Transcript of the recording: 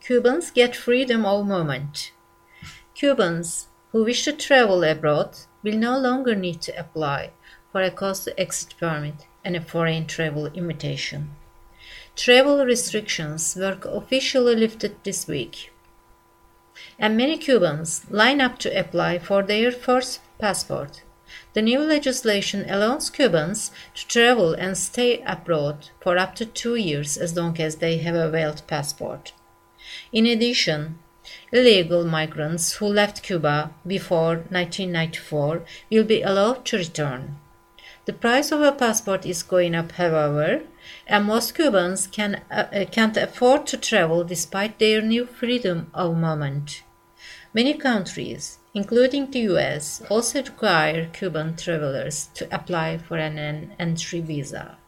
Cubans get freedom of movement. Cubans who wish to travel abroad will no longer need to apply for a coast-to-exit permit and a foreign travel invitation. Travel restrictions were officially lifted this week, and many Cubans line up to apply for their first passport. The new legislation allows Cubans to travel and stay abroad for up to 2 years as long as they have a valid passport. In addition, illegal migrants who left Cuba before 1994 will be allowed to return. The price of a passport is going up, however, and most Cubans can't afford to travel despite their new freedom of movement. Many countries, including the US, also require Cuban travelers to apply for an entry visa.